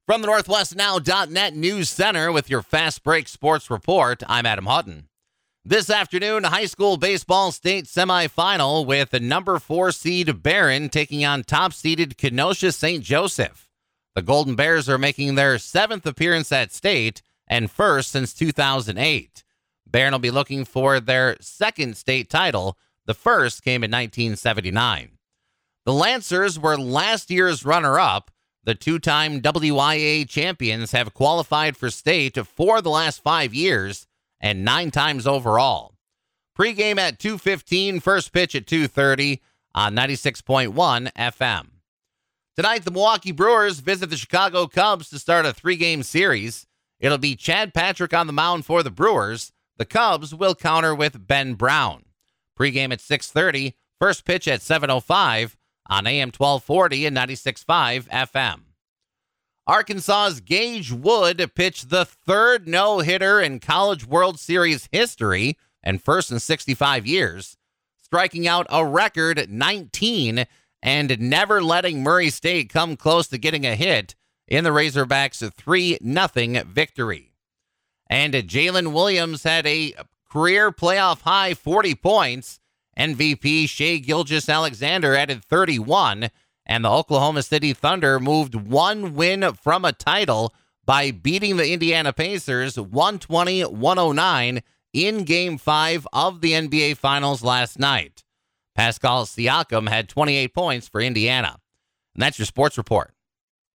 From the NorthwestNow.net News Center with your Fast Break Sports Report, I'm Adam Hutton. This afternoon, high school baseball state semifinal with the number 4 seed Barron taking on top-seeded Kenosha St. Joseph. The Golden Bears are making their 7th appearance at state and first since 2008. Barron will be looking for their second state title. The first came in 1979. The Lancers were last year's runner-up. The two-time WIA champions have qualified for state for the last 5 years and 9 times overall. Pre-game at 2:15, first pitch at 2:30 on 96.1 FM. Tonight, the Milwaukee Brewers visit the Chicago Cubs to start a 3-game series. It'll be Chad Patrick on the mound for the Brewers. The Cubs will counter with Ben Brown. Pre-game at 6:30, first pitch at 7:05 on AM 1240 and 96.5 FM. Arkansas's Gage Wood pitched the third no-hitter in College World Series history and first in 65 years, striking out a record 19 and never letting Murray State come close to getting a hit in the Razorbacks' 3-0 victory. And Jalen Williams had a career playoff-high 40 points. MVP Shai Gilgeous-Alexander added 31, and the Oklahoma City Thunder moved one win from a title by beating the Indiana Pacers 120-109 in Game 5 of the NBA Finals last night. Pascal Siakam had 28 points for Indiana. And that's your sports report.